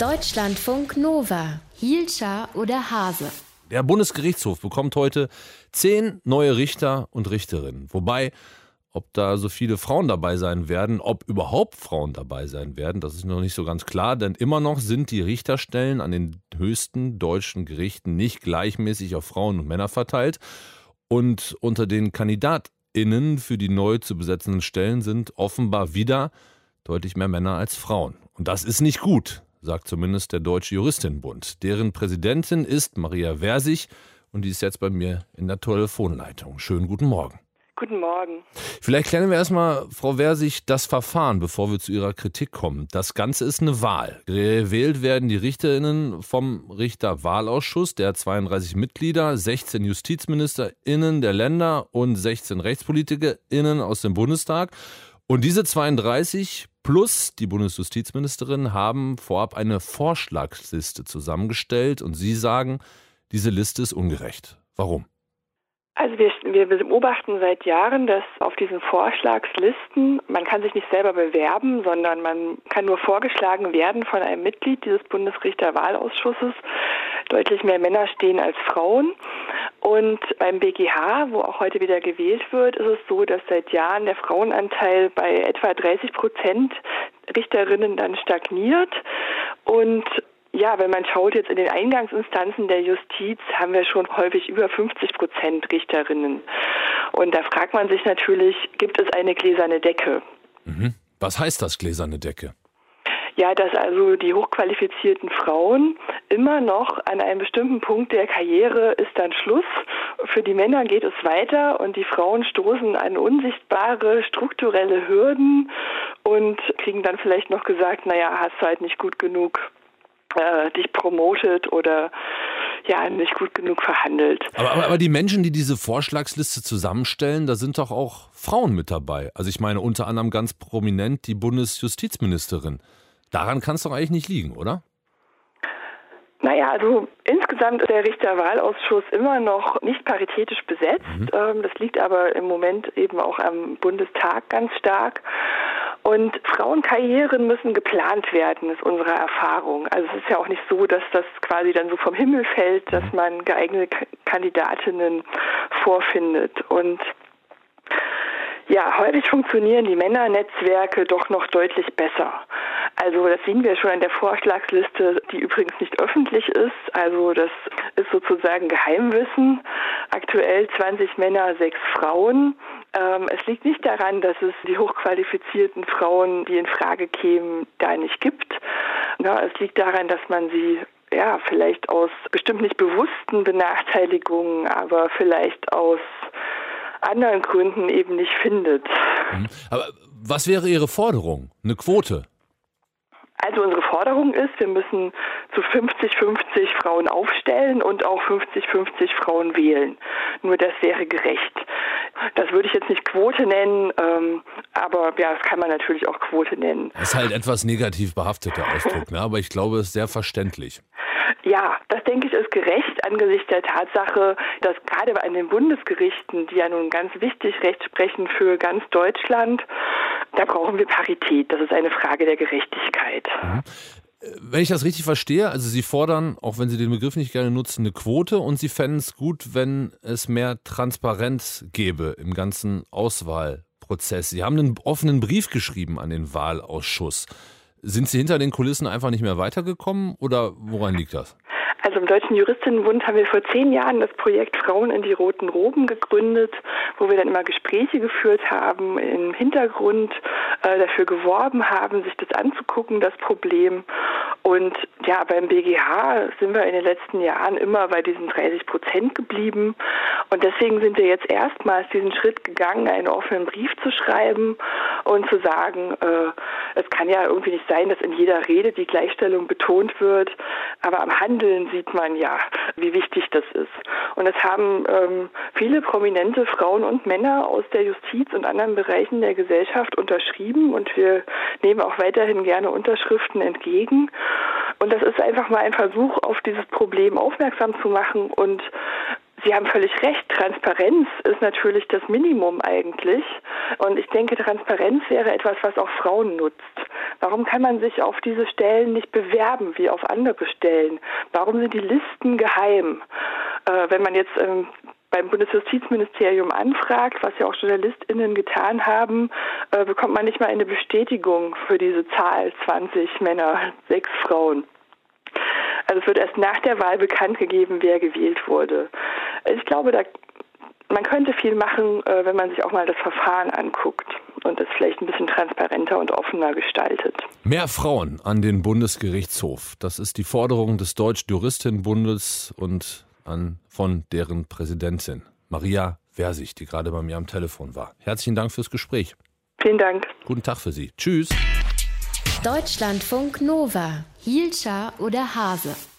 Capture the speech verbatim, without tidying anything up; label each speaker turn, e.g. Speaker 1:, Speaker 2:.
Speaker 1: Deutschlandfunk Nova. Hielscher oder Hase?
Speaker 2: Der Bundesgerichtshof bekommt heute zehn neue Richter und Richterinnen. Wobei, ob da so viele Frauen dabei sein werden, ob überhaupt Frauen dabei sein werden, das ist noch nicht so ganz klar. Denn immer noch sind die Richterstellen an den höchsten deutschen Gerichten nicht gleichmäßig auf Frauen und Männer verteilt. Und unter den KandidatInnen für die neu zu besetzenden Stellen sind offenbar wieder deutlich mehr Männer als Frauen. Und das ist nicht gut, sagt zumindest der Deutsche Juristinnenbund. Deren Präsidentin ist Maria Versich und die ist jetzt bei mir in der Telefonleitung. Schönen guten Morgen.
Speaker 3: Guten Morgen.
Speaker 2: Vielleicht klären wir erstmal, Frau Versich, das Verfahren, bevor wir zu Ihrer Kritik kommen. Das Ganze ist eine Wahl. Gewählt werden die RichterInnen vom Richterwahlausschuss, der hat zweiunddreißig Mitglieder, sechzehn JustizministerInnen der Länder und sechzehn RechtspolitikerInnen aus dem Bundestag. Und diese zweiunddreißig plus die Bundesjustizministerin haben vorab eine Vorschlagsliste zusammengestellt und Sie sagen, diese Liste ist ungerecht. Warum?
Speaker 3: Also wir, wir beobachten seit Jahren, dass auf diesen Vorschlagslisten, man kann sich nicht selber bewerben, sondern man kann nur vorgeschlagen werden von einem Mitglied dieses Bundesrichterwahlausschusses. Deutlich mehr Männer stehen als Frauen. Und beim B G H, wo auch heute wieder gewählt wird, ist es so, dass seit Jahren der Frauenanteil bei etwa dreißig Prozent Richterinnen dann stagniert. Und ja, wenn man schaut jetzt in den Eingangsinstanzen der Justiz, haben wir schon häufig über fünfzig Prozent Richterinnen. Und da fragt man sich natürlich, gibt es eine gläserne Decke?
Speaker 2: Mhm. Was heißt das, gläserne Decke?
Speaker 3: Ja, dass also die hochqualifizierten Frauen immer noch an einem bestimmten Punkt der Karriere ist dann Schluss. Für die Männer geht es weiter und die Frauen stoßen an unsichtbare strukturelle Hürden und kriegen dann vielleicht noch gesagt, naja, hast du halt nicht gut genug äh, dich promotet oder ja, nicht gut genug verhandelt.
Speaker 2: Aber, aber, aber die Menschen, die diese Vorschlagsliste zusammenstellen, da sind doch auch Frauen mit dabei. Also ich meine unter anderem ganz prominent die Bundesjustizministerin. Daran kann es doch eigentlich nicht liegen, oder?
Speaker 3: Naja, also insgesamt ist der Richterwahlausschuss immer noch nicht paritätisch besetzt. Mhm. Das liegt aber im Moment eben auch am Bundestag ganz stark. Und Frauenkarrieren müssen geplant werden, ist unsere Erfahrung. Also es ist ja auch nicht so, dass das quasi dann so vom Himmel fällt, dass man geeignete Kandidatinnen vorfindet. Und ja, häufig funktionieren die Männernetzwerke doch noch deutlich besser. Also das sehen wir schon an der Vorschlagsliste, die übrigens nicht öffentlich ist. Also das ist sozusagen Geheimwissen. Aktuell zwanzig Männer, sechs Frauen. Ähm, es liegt nicht daran, dass es die hochqualifizierten Frauen, die in Frage kämen, da nicht gibt. Ja, es liegt daran, dass man sie ja vielleicht aus bestimmt nicht bewussten Benachteiligungen, aber vielleicht aus anderen Gründen eben nicht findet.
Speaker 2: Aber was wäre Ihre Forderung? Eine Quote?
Speaker 3: Also unsere Forderung ist, wir müssen zu fünfzig fünfzig Frauen aufstellen und auch fünfzig fünfzig Frauen wählen. Nur das wäre gerecht. Das würde ich jetzt nicht Quote nennen, ähm, aber ja, das kann man natürlich auch Quote nennen.
Speaker 2: Das ist halt etwas negativ behafteter Ausdruck, ne? Aber ich glaube, es ist sehr verständlich.
Speaker 3: Ja, das denke ich ist gerecht angesichts der Tatsache, dass gerade an den Bundesgerichten, die ja nun ganz wichtig Recht sprechen für ganz Deutschland, da brauchen wir Parität. Das ist eine Frage der Gerechtigkeit.
Speaker 2: Mhm. Wenn ich das richtig verstehe, also Sie fordern, auch wenn Sie den Begriff nicht gerne nutzen, eine Quote und Sie fänden es gut, wenn es mehr Transparenz gäbe im ganzen Auswahlprozess. Sie haben einen offenen Brief geschrieben an den Wahlausschuss. Sind Sie hinter den Kulissen einfach nicht mehr weitergekommen oder woran liegt das?
Speaker 3: Also im Deutschen Juristinnenbund haben wir vor zehn Jahren das Projekt Frauen in die roten Roben gegründet, wo wir dann immer Gespräche geführt haben, im Hintergrund äh, dafür geworben haben, sich das anzugucken, das Problem. Und ja, beim B G H sind wir in den letzten Jahren immer bei diesen dreißig Prozent geblieben. Und deswegen sind wir jetzt erstmals diesen Schritt gegangen, einen offenen Brief zu schreiben und zu sagen, äh, es kann ja irgendwie nicht sein, dass in jeder Rede die Gleichstellung betont wird, aber am Handeln sieht man ja, wie wichtig das ist. Und es haben ähm, viele prominente Frauen und Männer aus der Justiz und anderen Bereichen der Gesellschaft unterschrieben und wir nehmen auch weiterhin gerne Unterschriften entgegen. Und das ist einfach mal ein Versuch, auf dieses Problem aufmerksam zu machen. Und Sie haben völlig recht, Transparenz ist natürlich das Minimum eigentlich. Und ich denke, Transparenz wäre etwas, was auch Frauen nutzt. Warum kann man sich auf diese Stellen nicht bewerben wie auf andere Stellen? Warum sind die Listen geheim? Äh, wenn man jetzt ähm, beim Bundesjustizministerium anfragt, was ja auch JournalistInnen getan haben, äh, bekommt man nicht mal eine Bestätigung für diese Zahl, zwanzig Männer, sechs Frauen. Also es wird erst nach der Wahl bekannt gegeben, wer gewählt wurde. Ich glaube, da, man könnte viel machen, äh, wenn man sich auch mal das Verfahren anguckt und das vielleicht ein bisschen transparenter und offener gestaltet.
Speaker 2: Mehr Frauen an den Bundesgerichtshof. Das ist die Forderung des Deutsch-Juristinnenbundes und an, von deren Präsidentin Maria Versich, die gerade bei mir am Telefon war. Herzlichen Dank fürs Gespräch.
Speaker 3: Vielen Dank.
Speaker 2: Guten Tag für Sie. Tschüss.
Speaker 1: Deutschlandfunk Nova. Hielscher oder Hase?